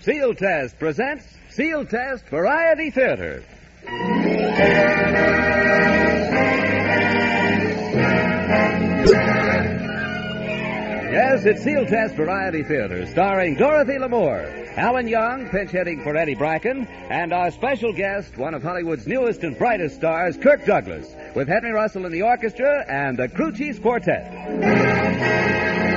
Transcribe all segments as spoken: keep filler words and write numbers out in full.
Seal Test presents Seal Test Variety Theater. Yes, it's Seal Test Variety Theater, starring Dorothy Lamour, Alan Young, pinch hitting for Eddie Bracken, and our special guest, one of Hollywood's newest and brightest stars, Kirk Douglas, with Henry Russell in the orchestra and the Crew Chiefs Quartet.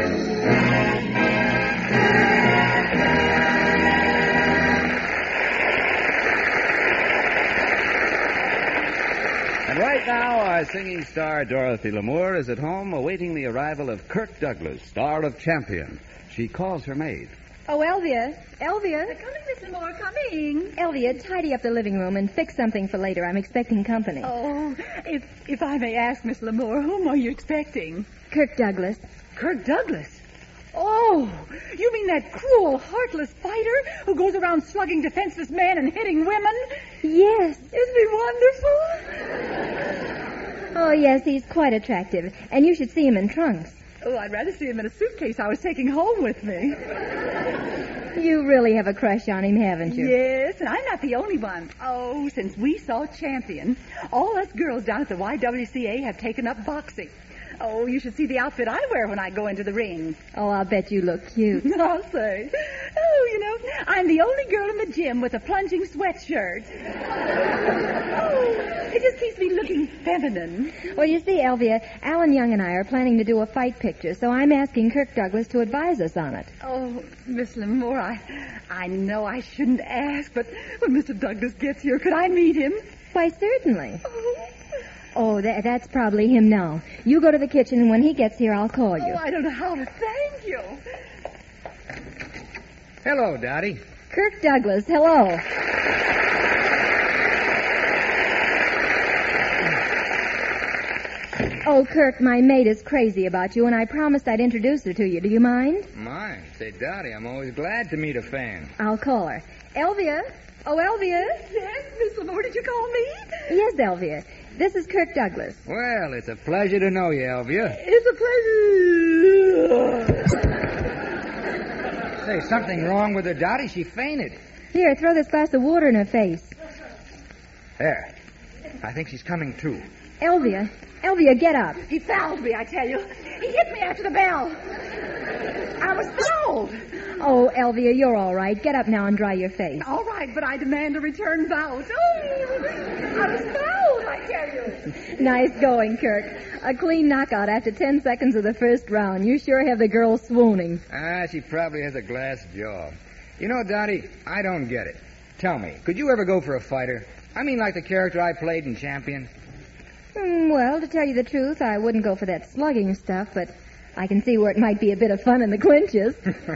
And right now, our singing star, Dorothy Lamour, is at home awaiting the arrival of Kirk Douglas, star of Champion. She calls her maid. Oh, Elvia. Elvia. Coming, Miss Lamore, coming. Elvia, tidy up the living room and fix something for later. I'm expecting company. Oh, if if I may ask, Miss Lamore, whom are you expecting? Kirk Douglas. Kirk Douglas? Oh, you mean that cruel, heartless fighter who goes around slugging defenseless men and hitting women? Yes. Isn't he wonderful? Oh, yes, he's quite attractive. And you should see him in trunks. Oh, I'd rather see him in a suitcase I was taking home with me. You really have a crush on him, haven't you? Yes, and I'm not the only one. Oh, since we saw Champion, all us girls down at the Y W C A have taken up boxing. Oh, you should see the outfit I wear when I go into the ring. Oh, I'll bet you look cute. I'll say. Oh, you know, I'm the only girl in the gym with a plunging sweatshirt. Oh, it just keeps me looking feminine. Well, you see, Elvia, Alan Young and I are planning to do a fight picture, so I'm asking Kirk Douglas to advise us on it. Oh, Miss Lamore, I, I know I shouldn't ask, but when Mister Douglas gets here, could I meet him? Why, certainly. Oh. Oh, that, that's probably him now. You go to the kitchen, and when he gets here, I'll call you. Oh, I don't know how to thank you. Hello, Dottie. Kirk Douglas, hello. Oh, Kirk, my maid is crazy about you, and I promised I'd introduce her to you. Do you mind? My, say, Dottie, I'm always glad to meet a fan. I'll call her. Elvia? Oh, Elvia? Yes, Miss Lamore, did you call me? Yes, Elvia. This is Kirk Douglas. Well, it's a pleasure to know you, Elvia. It's a pleasure. Say, something wrong with her, Dottie? She fainted. Here, throw this glass of water in her face. There. I think she's coming to. Elvia. Elvia, get up. He fouled me, I tell you. He hit me after the bell. I was fouled. Oh, Elvia, you're all right. Get up now and dry your face. All right, but I demand a return bout. Oh, I was fouled, I tell you. Nice going, Kirk. A clean knockout after ten seconds of the first round. You sure have the girl swooning. Ah, she probably has a glass jaw. You know, Dottie, I don't get it. Tell me, could you ever go for a fighter? I mean, like the character I played in Champion? Mm, well, to tell you the truth, I wouldn't go for that slugging stuff, but I can see where it might be a bit of fun in the clinches.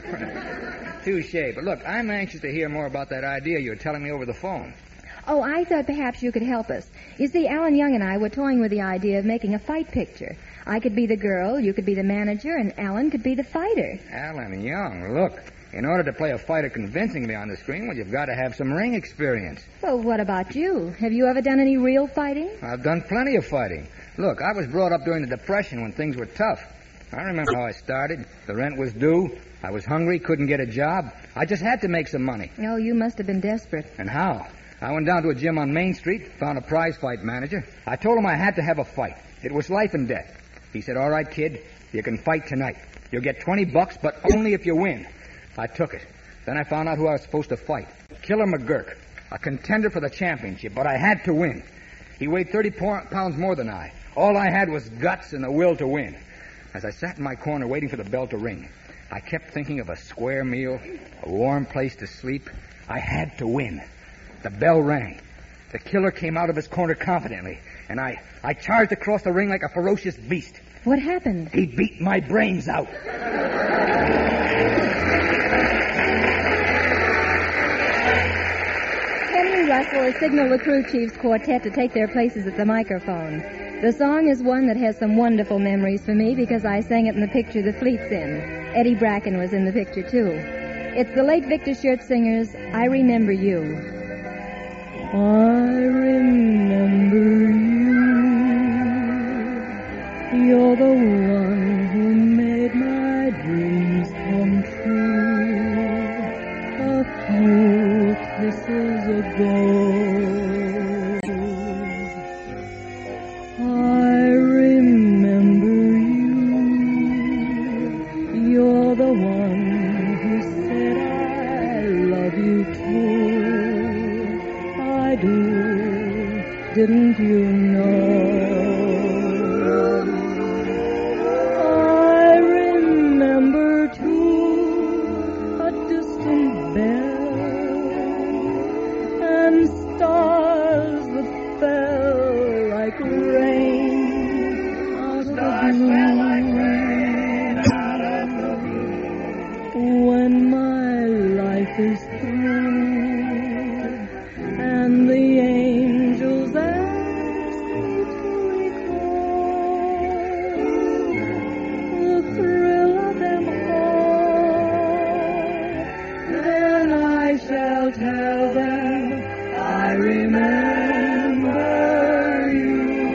Touche. But look, I'm anxious to hear more about that idea you're telling me over the phone. Oh, I thought perhaps you could help us. You see, Alan Young and I were toying with the idea of making a fight picture. I could be the girl, you could be the manager, and Alan could be the fighter. Alan Young, look. In order to play a fighter convincingly on the screen, well, you've got to have some ring experience. Well, what about you? Have you ever done any real fighting? I've done plenty of fighting. Look, I was brought up during the Depression when things were tough. I remember how I started. The rent was due. I was hungry, couldn't get a job. I just had to make some money. Oh, you must have been desperate. And how? I went down to a gym on Main Street, found a prize fight manager. I told him I had to have a fight. It was life and death. He said, all right, kid, you can fight tonight. You'll get twenty bucks, but only if you win. I took it. Then I found out who I was supposed to fight. Killer McGurk, a contender for the championship, but I had to win. He weighed thirty pounds more than I. All I had was guts and the will to win. As I sat in my corner waiting for the bell to ring, I kept thinking of a square meal, a warm place to sleep. I had to win. The bell rang. The killer came out of his corner confidently, and I, I charged across the ring like a ferocious beast. What happened? He beat my brains out. Henry Russell has signaled the Crew Chiefs Quartet to take their places at the microphone. The song is one that has some wonderful memories for me because I sang it in the picture the Fleet's in. Eddie Bracken was in the picture, too. It's the late Victor Schertzinger's I Remember You. I remember you. You're the one who made my dreams come true. A one who said I love you too. I do, didn't you know? I remember too a distant bell and stars that fell like rain out of the blue. When my life is through and the angels ask me to recall the thrill of them all, then I shall tell them I remember you.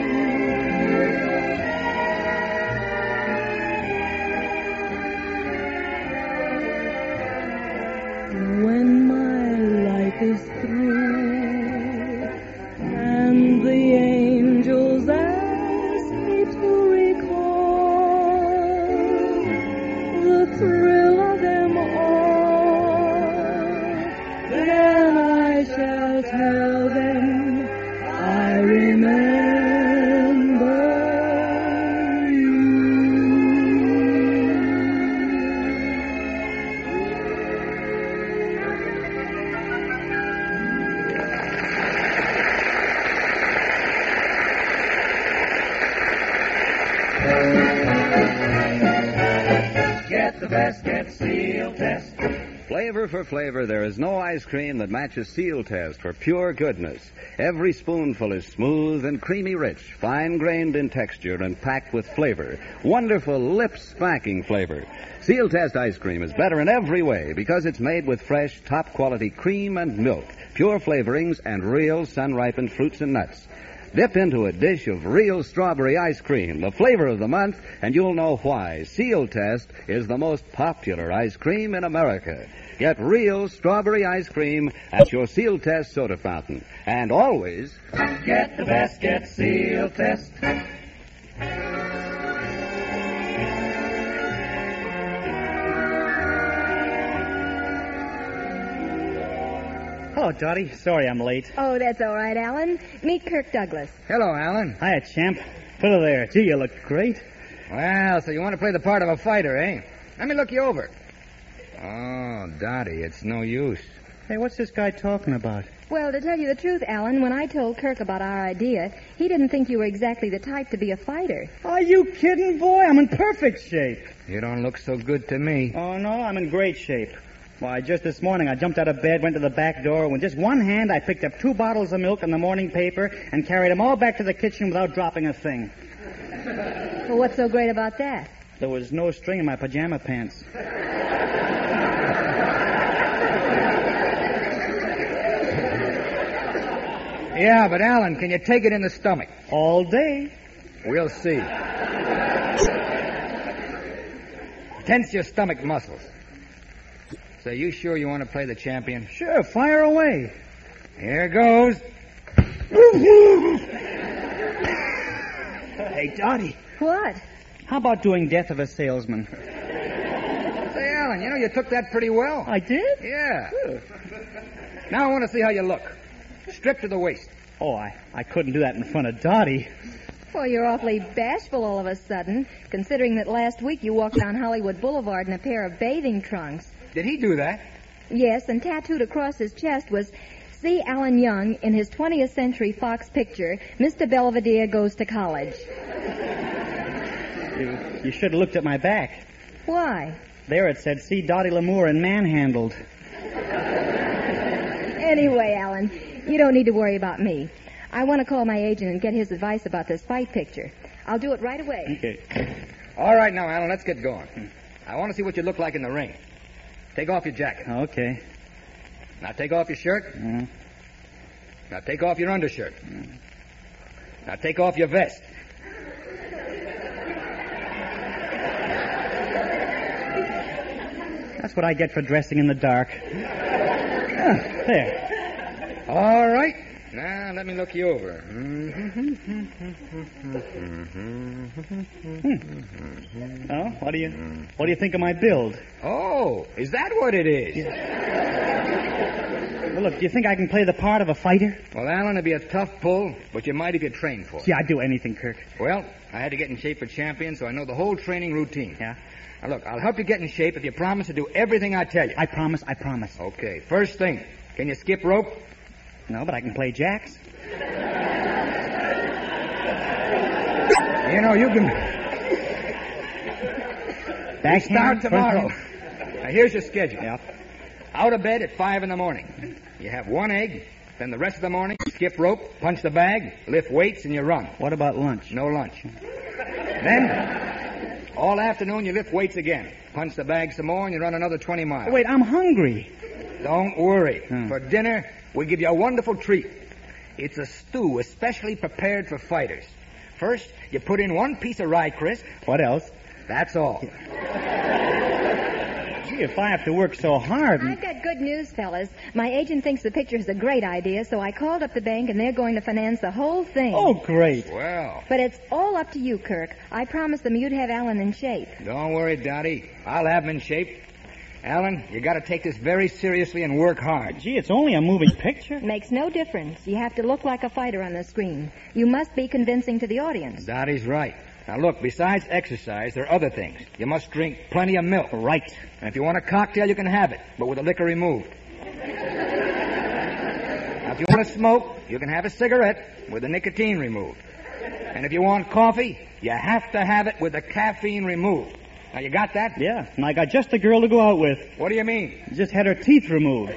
When my life is through and the angels ask me to recall the thrill of them all, then I shall tell them I remember you. Get the best, get Seal Test. Flavor for flavor, there is no ice cream that matches Seal Test for pure goodness. Every spoonful is smooth and creamy rich, fine-grained in texture and packed with flavor. Wonderful, lip-smacking flavor. Seal Test ice cream is better in every way because it's made with fresh, top-quality cream and milk, pure flavorings, and real sun-ripened fruits and nuts. Dip into a dish of real strawberry ice cream, the flavor of the month, and you'll know why Seal Test is the most popular ice cream in America. Get real strawberry ice cream at your Seal Test soda fountain. And always, get the best, get Seal Test. Hello, Dottie. Sorry I'm late. Oh, that's all right, Alan. Meet Kirk Douglas. Hello, Alan. Hiya, champ. Hello there. Gee, you look great. Well, so you want to play the part of a fighter, eh? Let me look you over. Oh, Dottie, it's no use. Hey, what's this guy talking about? Well, to tell you the truth, Alan, when I told Kirk about our idea, he didn't think you were exactly the type to be a fighter. Are you kidding, boy? I'm in perfect shape. You don't look so good to me. Oh, no, I'm in great shape. Why, just this morning I jumped out of bed, went to the back door, and with just one hand I picked up two bottles of milk and the morning paper and carried them all back to the kitchen without dropping a thing. Well, what's so great about that? There was no string in my pajama pants. Yeah, but Alan, can you take it in the stomach? All day. We'll see. Tense your stomach muscles. So you sure you want to play the champion? Sure, fire away. Here goes. Hey, Dottie, What? how about doing Death of a Salesman? Say, Alan, you know you took that pretty well. I did? Yeah. Now I want to see how you look. Stripped to the waist. Oh, I, I couldn't do that in front of Dottie. Well, you're awfully bashful all of a sudden, considering that last week you walked down Hollywood Boulevard in a pair of bathing trunks. Did he do that? Yes, and tattooed across his chest was C. Alan Young in his twentieth Century Fox picture, Mister Belvedere Goes to College. You, you should have looked at my back. Why? There it said, see Dottie Lamour in Manhandled. Anyway, Alan, you don't need to worry about me. I want to call my agent and get his advice about this fight picture. I'll do it right away. Okay. All right, now, Alan, let's get going. I want to see what you look like in the ring. Take off your jacket. Okay. Now take off your shirt. Mm-hmm. Now take off your undershirt. Mm-hmm. Now take off your vest. That's what I get for dressing in the dark. Ah, there. All right. Now, let me look you over. Hmm. Oh, what do you what do you think of my build? Oh, is that what it is? Well, look, do you think I can play the part of a fighter? Well, Alan, it'd be a tough pull, but you might if you train for it. Yeah, I'd do anything, Kirk. Well, I had to get in shape for champion, so I know the whole training routine. Yeah? Now, look, I'll help you get in shape if you promise to do everything I tell you. I promise, I promise. Okay, first thing, can you skip rope? No, but I can play jacks. You know, you can... Back Start tomorrow. Now, here's your schedule. Yep. Out of bed at five in the morning. You have one egg, then the rest of the morning, skip rope, punch the bag, lift weights, and you run. What about lunch? No lunch. Then, all afternoon, you lift weights again. Punch the bag some more, and you run another twenty miles. Oh, wait, I'm hungry. Don't worry. Hmm. For dinner, we give you a wonderful treat. It's a stew especially prepared for fighters. First, you put in one piece of rye crisp. What else? That's all. Gee, if I have to work so hard... I've got good news, fellas. My agent thinks the picture is a great idea, so I called up the bank and they're going to finance the whole thing. Oh, great. Well, But it's all up to you, Kirk. I promised them you'd have Alan in shape. don't worry, Dottie. I'll have him in shape. Alan, you got to take this very seriously and work hard. Gee, it's only a moving picture. Makes no difference. You have to look like a fighter on the screen. You must be convincing to the audience. Dottie's right. Now, look, besides exercise, there are other things. You must drink plenty of milk. Right. And if you want a cocktail, you can have it, but with the liquor removed. Now, if you want to smoke, you can have a cigarette with the nicotine removed. And if you want coffee, you have to have it with the caffeine removed. Now, you got that? Yeah, and I got just the girl to go out with. What do you mean? Just had her teeth removed.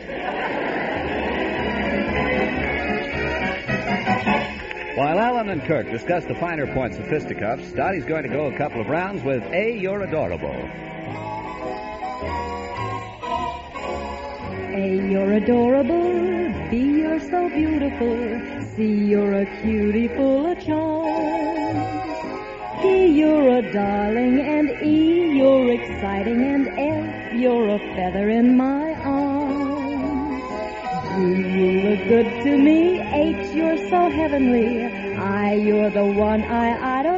While Alan and Kirk discuss the finer points of fisticuffs, Dottie's going to go a couple of rounds with A, You're Adorable. A, you're adorable. B, you're so beautiful. C, you're a cutie full of charms. D, you're a darling. And E, you're exciting. And F, you're a feather in my arms. G, you look good to me. H, you're so heavenly. I, you're the one I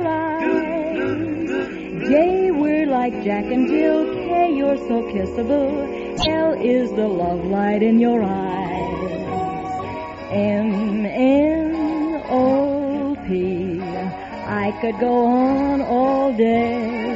idolize. J, we're like Jack and Jill. K, you're so kissable. L is the love light in your eyes. M, N, O, P. I could go on all day.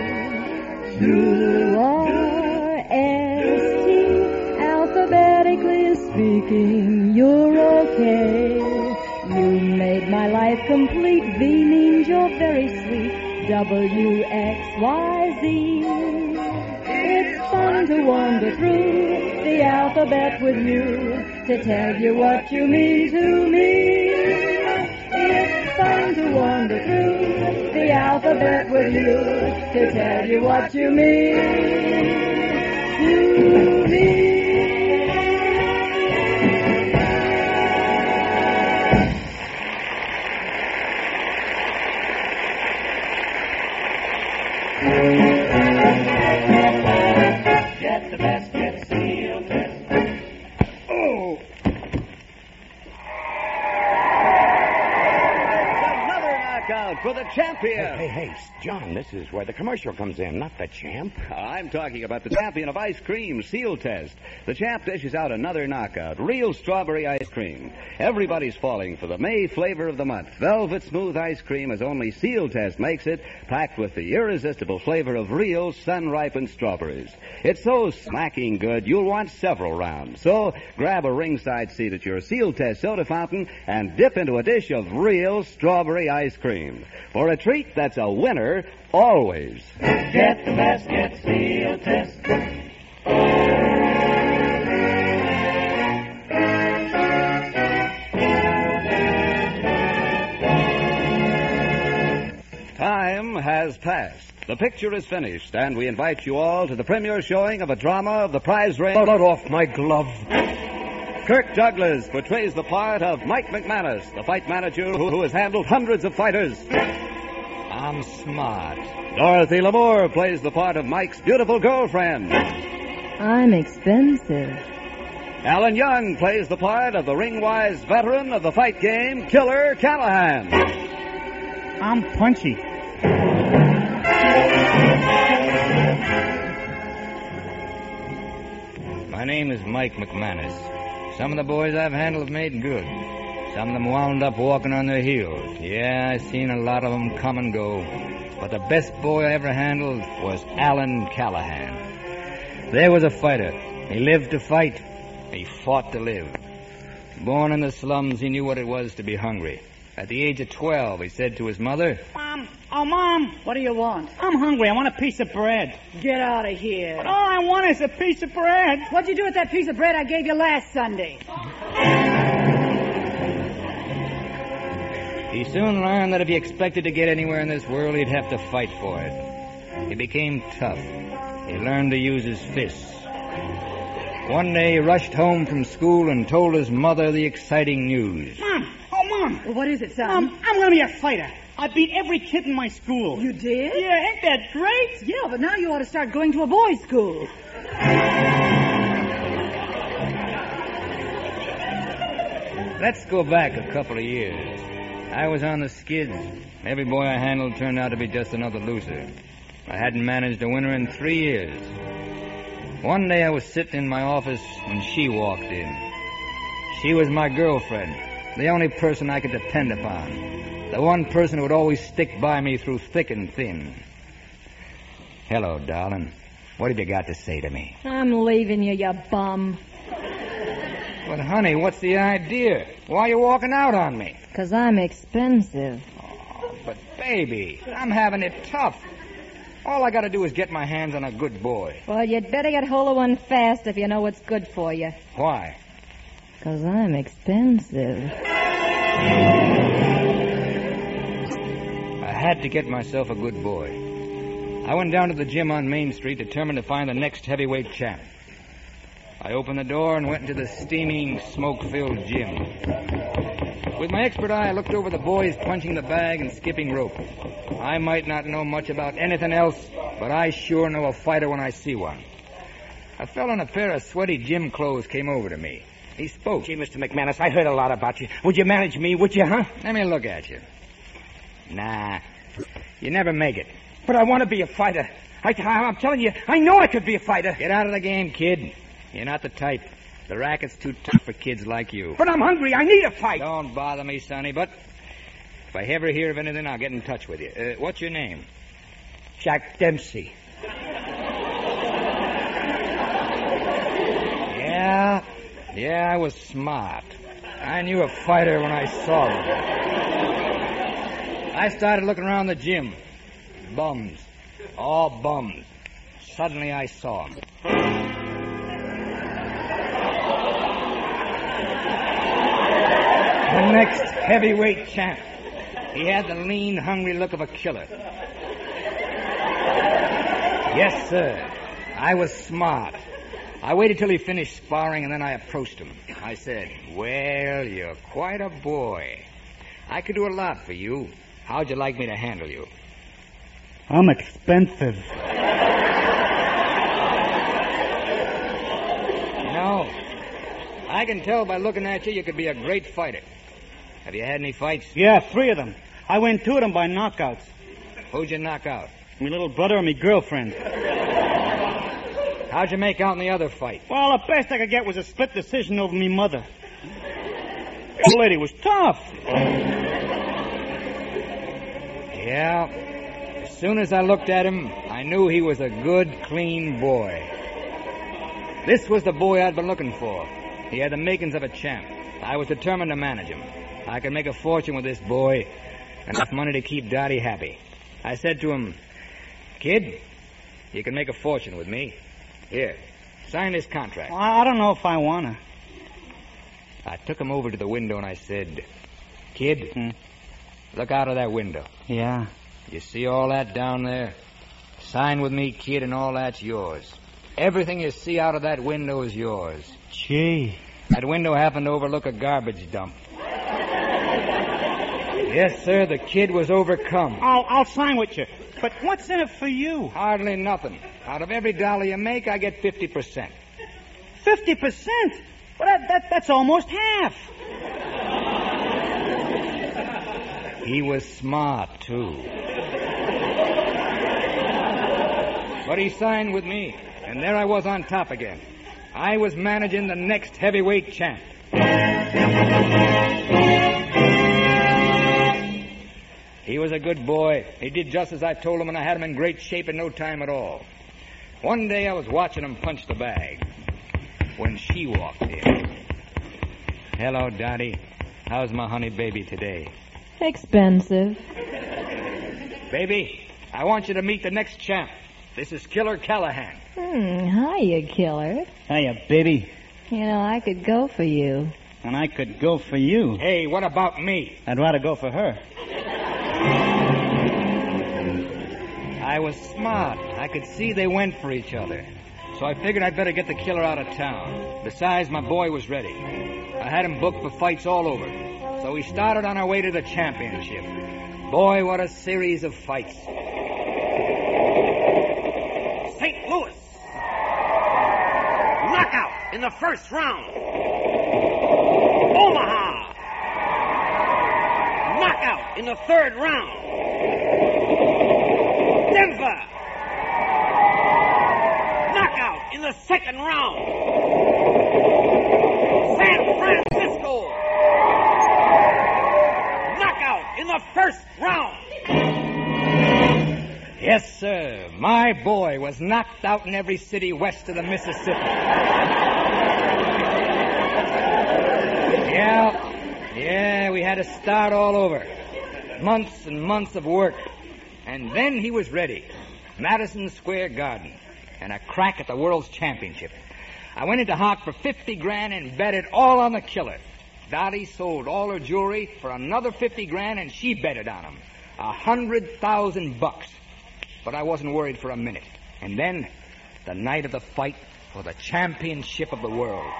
Q, R, S, T. Alphabetically speaking, you're okay. You made my life complete. V means you're very sweet. W, X, Y, Z. It's fun to wander through the alphabet with you to tell you what you mean to me. It's fun to wander through the alphabet with you to tell you what you mean to me. Get the best, get Seal Test. Oh! Another knockout for the champion. Hey, hey, hey, John, this is where the commercial comes in, not the champ. I'm talking about the champion of ice cream, Seal Test. The champ dishes out another knockout, real strawberry ice cream. Everybody's falling for the May flavor of the month. Velvet smooth ice cream, as only Seal Test makes it, packed with the irresistible flavor of real sun-ripened strawberries. It's so smacking good, you'll want several rounds. So grab a ringside seat at your Seal Test soda fountain and dip into a dish of real strawberry ice cream. For a treat that's a winner always. Get the best, get Seal Test. Time has passed. The picture is finished, and we invite you all to the premiere showing of a drama of the prize ring. Blood off my glove. Kirk Douglas portrays the part of Mike McManus, the fight manager who, who has handled hundreds of fighters. I'm smart. Dorothy Lamour plays the part of Mike's beautiful girlfriend. I'm expensive. Alan Young plays the part of the ring-wise veteran of the fight game, Killer Callahan. I'm punchy. My name is Mike McManus. Some of the boys I've handled have made good. Some of them wound up walking on their heels. Yeah, I've seen a lot of them come and go. But the best boy I ever handled was Alan Callahan. There was a fighter. He lived to fight. He fought to live. Born in the slums, he knew what it was to be hungry. At the age of twelve, he said to his mother, Mom, oh, Mom, What do you want? I'm hungry. I want a piece of bread. Get out of here. But all I want is a piece of bread. What'd you do with that piece of bread I gave you last Sunday? He soon learned that if he expected to get anywhere in this world, he'd have to fight for it. He became tough. He learned to use his fists. One day, he rushed home from school and told his mother the exciting news. Mom, oh, Mom. Well, what is it, son? Mom, I'm going to be a fighter. I beat every kid in my school. You did? Yeah, ain't that great? Yeah, but now you ought to start going to a boys' school. Let's go back a couple of years. I was on the skids. Every boy I handled turned out to be just another loser. I hadn't managed a winner in three years. One day I was sitting in my office when she walked in. She was my girlfriend, the only person I could depend upon, the one person who would always stick by me through thick and thin. Hello, darling. What have you got to say to me? I'm leaving you, you bum. But, honey, what's the idea? Why are you walking out on me? 'Cause I'm expensive. Oh, but, baby, I'm having it tough. All I got to do is get my hands on a good boy. Well, you'd better get hold of one fast if you know what's good for you. Why? 'Cause I'm expensive. I had to get myself a good boy. I went down to the gym on Main Street, determined to find the next heavyweight champ. I opened the door and went into the steaming, smoke-filled gym. With my expert eye, I looked over the boys punching the bag and skipping rope. I might not know much about anything else, but I sure know a fighter when I see one. A fellow in a pair of sweaty gym clothes came over to me. He spoke. Gee, Mister McManus, I heard a lot about you. Would you manage me, would you, huh? Let me look at you. Nah, you never make it. But I want to be a fighter. I, I'm telling you, I know I could be a fighter. Get out of the game, kid. You're not the type. The racket's too tough for kids like you. But I'm hungry. I need a fight. Don't bother me, Sonny, but if I ever hear of anything, I'll get in touch with you. Uh, what's your name? Jack Dempsey. Yeah, yeah, I was smart. I knew a fighter when I saw him. I started looking around the gym. Bums. All bums. Suddenly I saw him. The next heavyweight champ. He had the lean, hungry look of a killer. Yes, sir. I was smart. I waited till he finished sparring, and then I approached him. I said, well, you're quite a boy. I could do a lot for you. How'd you like me to handle you? I'm expensive. You know, I can tell by looking at you you could be a great fighter. Have you had any fights? Yeah, three of them. I win two of them by knockouts. Who'd you knock out? My little brother and my girlfriend. How'd you make out in the other fight? Well, the best I could get was a split decision over me mother. The lady was tough. Yeah. As soon as I looked at him, I knew he was a good, clean boy. This was the boy I'd been looking for. He had the makings of a champ. I was determined to manage him. I could make a fortune with this boy, enough money to keep Dottie happy. I said to him, kid, you can make a fortune with me. Here, sign this contract. Well, I don't know if I want to. I took him over to the window and I said, kid, Hmm? look out of that window. Yeah. You see all that down there? Sign with me, kid, and all that's yours. Everything you see out of that window is yours. Gee. That window happened to overlook a garbage dump. Yes, sir, the kid was overcome. I'll, I'll sign with you. But what's in it for you? Hardly nothing. Out of every dollar you make, I get fifty percent. Fifty percent? Well, that, that, that's almost half. He was smart, too. But he signed with me, and there I was on top again. I was managing the next heavyweight champ. He was a good boy. He did just as I told him, and I had him in great shape in no time at all. One day I was watching him punch the bag when she walked in. Hello, Dottie. How's my honey baby today? Expensive. Baby, I want you to meet the next champ. This is Killer Callahan. Hmm, hiya, Killer. Hiya, baby. You know, I could go for you. And I could go for you. Hey, what about me? I'd rather go for her. I was smart. I could see they went for each other. So I figured I'd better get the killer out of town. Besides, my boy was ready. I had him booked for fights all over. So we started on our way to the championship. Boy, what a series of fights. Saint Louis. Knockout in the first round. Omaha. Knockout in the third round. Denver. Knockout in the second round. San Francisco. Knockout in the first round. Yes, sir. My boy was knocked out in every city west of the Mississippi. Yeah, yeah, we had to start all over. Months and months of work. And then he was ready. Madison Square Garden. And a crack at the World's Championship. I went into Hawk for fifty grand and bet it all on the killer. Dottie sold all her jewelry for another fifty grand, and she betted on him. A hundred thousand bucks. But I wasn't worried for a minute. And then, the night of the fight for the championship of the world.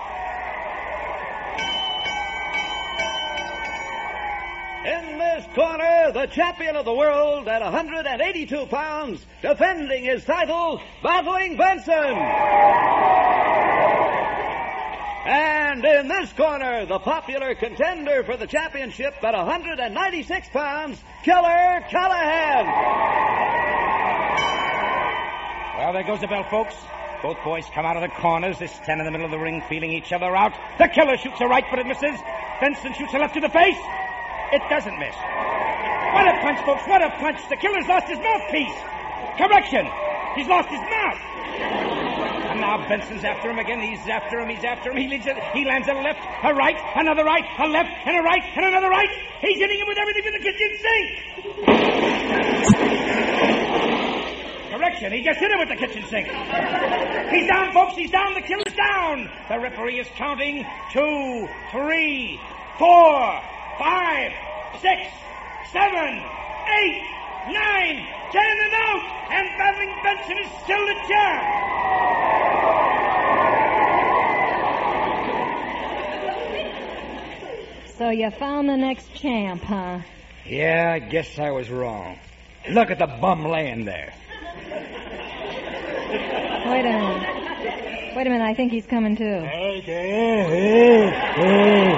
In this corner, the champion of the world at one hundred eighty-two pounds, defending his title, Battling Benson. And in this corner, the popular contender for the championship at one hundred ninety-six pounds, Killer Callahan. Well, there goes the bell, folks. Both boys come out of the corners. They stand in the middle of the ring, feeling each other out. The killer shoots a right, but it misses. Benson shoots a left to the face. It doesn't miss. What a punch, folks. What a punch. The killer's lost his mouthpiece. Correction. He's lost his mouth. And now Benson's after him again. He's after him. He's after him. He, leads a, he lands a left, a right, another right, a left, and a right, and another right. He's hitting him with everything in the kitchen sink. Correction. He just hit him with the kitchen sink. He's down, folks. He's down. The killer's down. The referee is counting. Two, three, four, five, six, seven, eight, nine, ten, and out. And Battling Benson is still the champ. So you found the next champ, huh? Yeah, I guess I was wrong. Look at the bum laying there. Wait a minute. Wait a minute, I think he's coming too. Hey, hey, hey.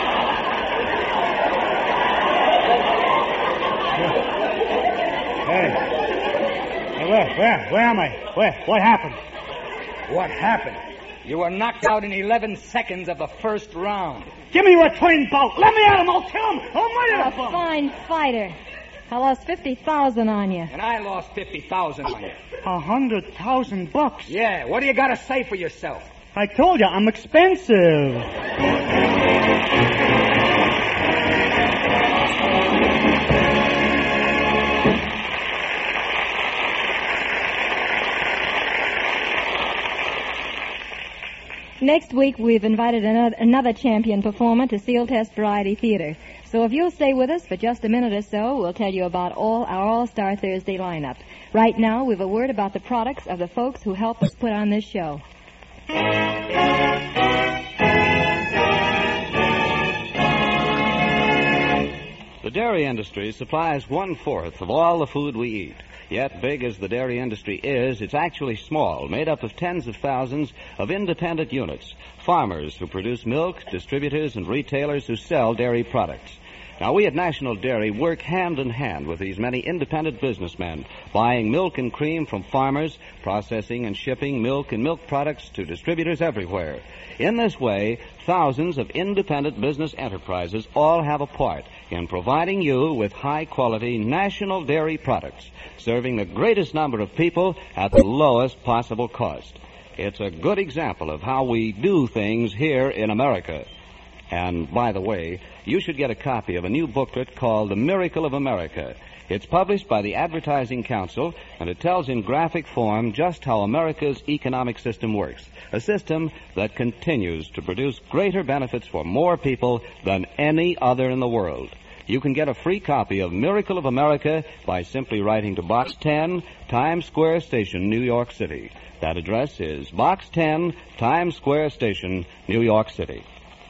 Hey, where, where, where am I? Where, what happened? What happened? You were knocked out in eleven seconds of the first round. Give me your twin bolt. Let me at him. I'll kill him. I'll murder A fine fighter. I lost fifty thousand on you. And I lost fifty thousand on you. A hundred thousand bucks. Yeah, what do you got to say for yourself? I told you, I'm expensive. Next week, we've invited another, another champion performer to Seal Test Variety Theater. So if you'll stay with us for just a minute or so, we'll tell you about all our All-Star Thursday lineup. Right now, we've a word about the products of the folks who help us put on this show. The dairy industry supplies one-fourth of all the food we eat. Yet, big as the dairy industry is, it's actually small, made up of tens of thousands of independent units, farmers who produce milk, distributors, and retailers who sell dairy products. Now, we at National Dairy work hand in hand with these many independent businessmen, buying milk and cream from farmers, processing and shipping milk and milk products to distributors everywhere. In this way, thousands of independent business enterprises all have a part in providing you with high-quality national dairy products, serving the greatest number of people at the lowest possible cost. It's a good example of how we do things here in America. And, by the way, you should get a copy of a new booklet called The Miracle of America. It's published by the Advertising Council, and it tells in graphic form just how America's economic system works, a system that continues to produce greater benefits for more people than any other in the world. You can get a free copy of Miracle of America by simply writing to Box ten, Times Square Station, New York City. That address is Box ten, Times Square Station, New York City.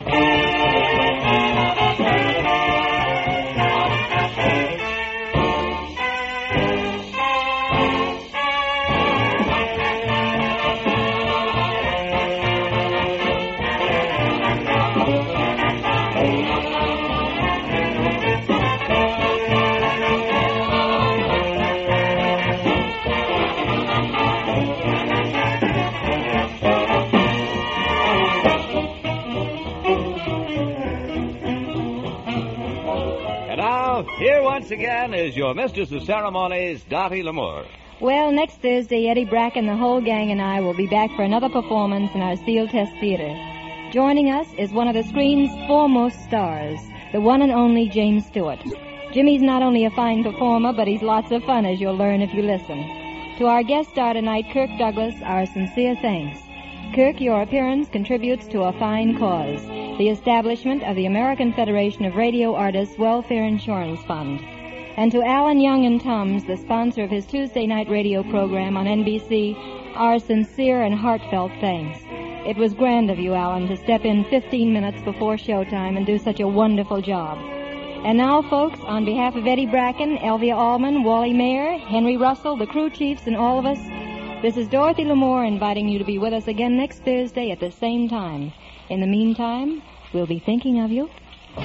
Here once again is your mistress of ceremonies, Dottie L'Amour. Well, next Thursday, Eddie Bracken, the whole gang, and I will be back for another performance in our Steel Test Theater. Joining us is one of the screen's foremost stars, the one and only James Stewart. Jimmy's not only a fine performer, but he's lots of fun, as you'll learn if you listen. To our guest star tonight, Kirk Douglas, our sincere thanks. Kirk, your appearance contributes to a fine cause, the establishment of the American Federation of Radio Artists Welfare Insurance Fund. And to Alan Young and Tums, the sponsor of his Tuesday night radio program on N B C, our sincere and heartfelt thanks. It was grand of you, Alan, to step in fifteen minutes before showtime and do such a wonderful job. And now, folks, on behalf of Eddie Bracken, Elvia Allman, Wally Mayer, Henry Russell, the crew chiefs, and all of us, this is Dorothy L'Amour inviting you to be with us again next Thursday at the same time. In the meantime, we'll be thinking of you.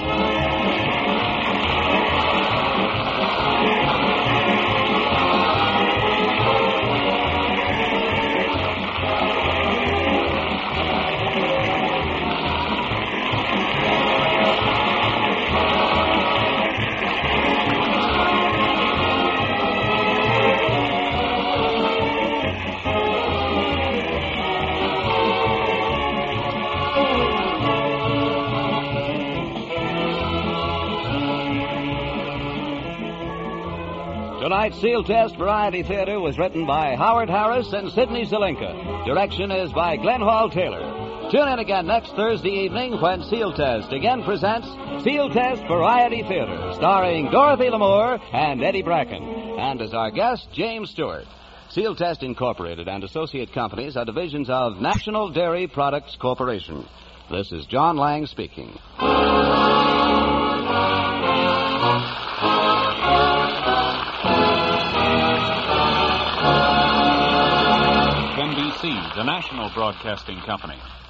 Tonight's Seal Test Variety Theater was written by Howard Harris and Sidney Zelinka. Direction is by Glenn Hall Taylor. Tune in again next Thursday evening when Seal Test again presents Seal Test Variety Theater, starring Dorothy L'Amour and Eddie Bracken, and as our guest, James Stewart. Seal Test Incorporated and associate companies are divisions of National Dairy Products Corporation. This is John Lang speaking. N B C, the national broadcasting company.